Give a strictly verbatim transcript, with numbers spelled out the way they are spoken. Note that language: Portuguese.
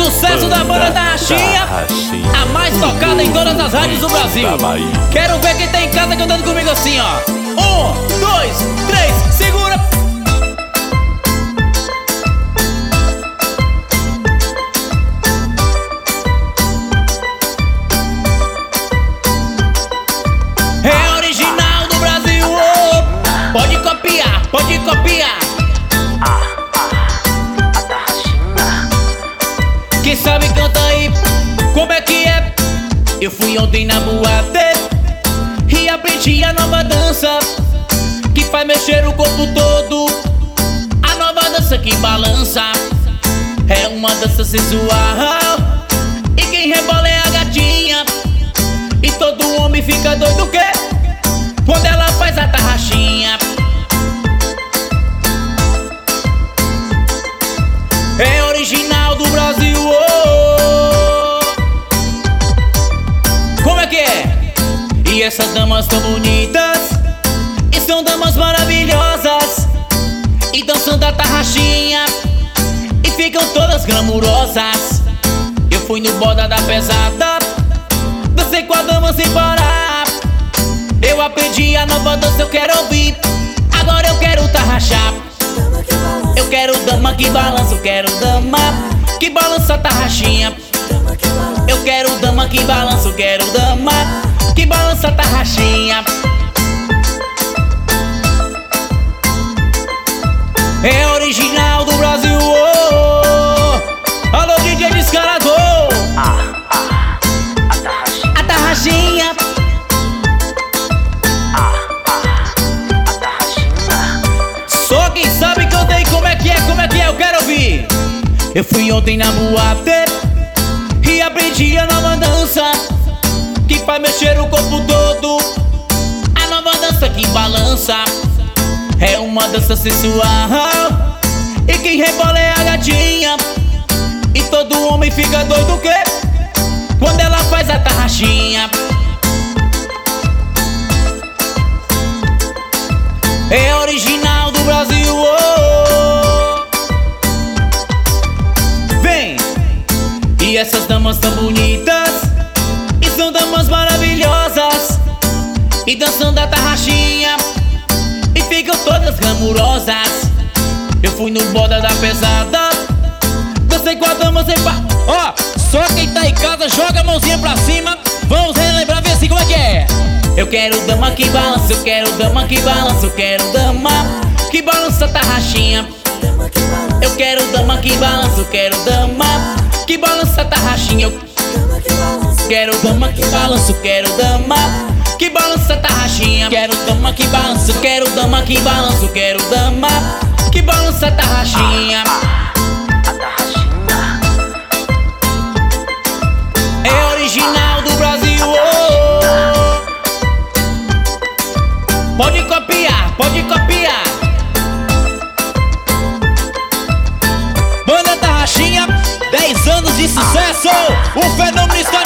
sucesso da banda Tarraxinha, a mais tocada em todas as rádios do Brasil. Quero ver quem tá em casa cantando comigo assim, ó. Um, dois, três, segura. É original do Brasil, oh. Pode copiar, pode copiar. Quem sabe canta aí, como é que é? Eu fui ontem na boate e aprendi a nova dança que faz mexer o corpo todo. A nova dança que balança é uma dança sensual, e quem rebola é a gatinha. E todo homem fica doido que quando ela faz a tarraxinha. É original do Brasil, oh. Como é que é? E essas damas tão bonitas, e são damas maravilhosas, e dançando a tarraxinha, e ficam todas glamurosas. Eu fui no Boda da Pesada, dancei com a dama sem parar. Eu aprendi a nova dança, eu quero ouvir. Agora eu quero tarraxar. Eu quero dama que balança, eu quero dama que balança a tarraxinha. Eu quero dama que balança, eu quero dama que balança a tarraxinha. É original do Brasil, oh. Alô D J Descarador. Ah, ah, a tarraxinha. A tarraxinha. Ah, ah, a tarraxinha. Só quem sabe que eu dei como é que é, como é que é, eu quero ouvir. Eu fui ontem na boate e aprendi a nova dança que faz mexer o corpo todo. A nova dança que balança é uma dança sensual, e quem rebola é a gatinha. E todo homem fica doido que quando ela faz a tarraxinha. É original do Brasil, oh. Vem! E essas damas tão bonitas, e são damas maravilhosas, e dançando a tarraxinha, e ficam todas glamurosas. Eu fui no Boda da Pesada, dancei com a dama sem par. Ó, só quem tá em casa joga a mãozinha pra cima. Vamos relembrar, ver assim como é que é. Eu quero dama que balança, eu quero dama que balança, eu quero dama que balança a tarraxinha. Eu quero dama que balança, eu quero dama que balança a tarraxinha. Eu quero dama que balança, eu quero dama que balança a tarraxinha. Quero dama que balança, eu quero dama que balança, eu quero dama que balança a tarraxinha. A tarraxinha. É original do Brasil, oh. Pode copiar, pode copiar. Banda Tarraxinha, dez anos de sucesso. O fenômeno está